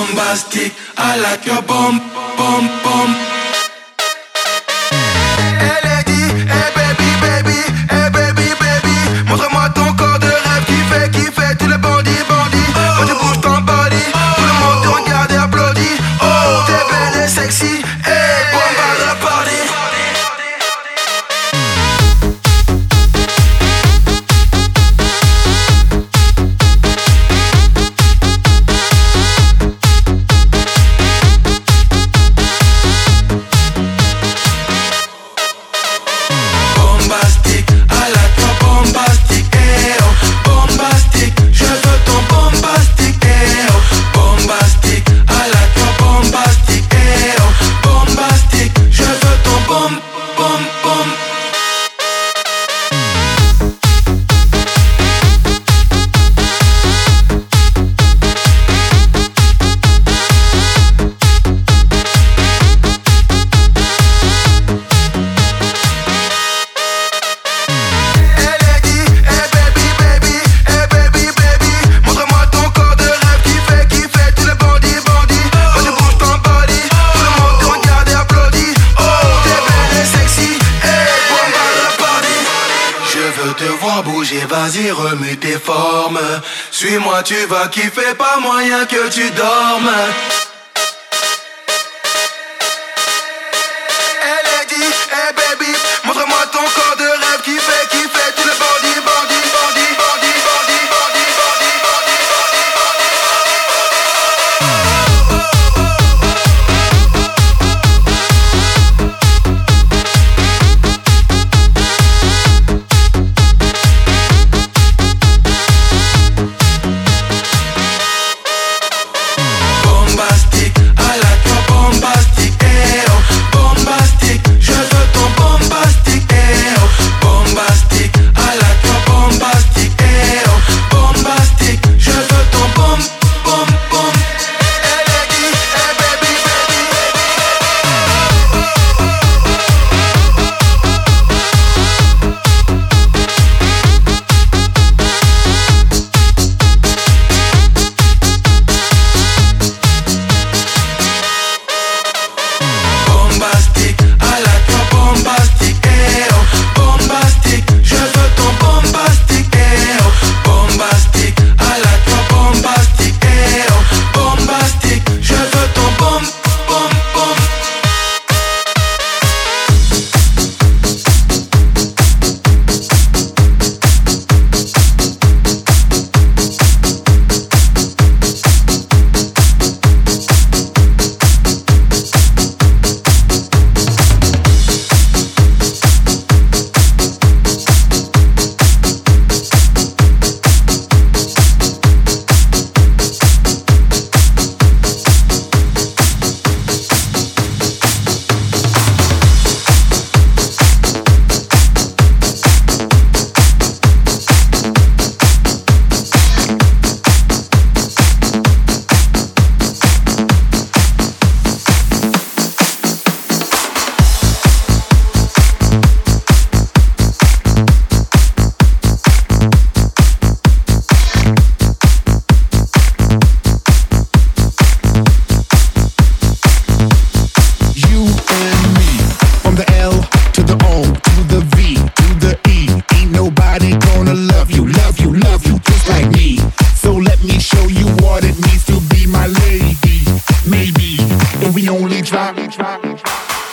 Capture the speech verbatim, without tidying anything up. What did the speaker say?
bombastic. I like your bomb, bomb, bomb. Elle est dit, hey baby, baby, hey baby, baby. Montre-moi ton corps de rêve qui fait, qui fait tous les bandits, bandits. Quand tu bouges ton body, tout le monde te regarde et applaudit. Oh, t'es belle et sexy, hey, bomba de la party. Vas-y, remue tes formes. Suis-moi, tu vas kiffer, pas moyen que tu dormes. Elle est dit, hey baby, montre-moi ton corps de rêve qui fait, qui fait tous les bandits, bandits, bandits, bandits, bandits, bandits, bandits, bandits, we only drop, drop, drop.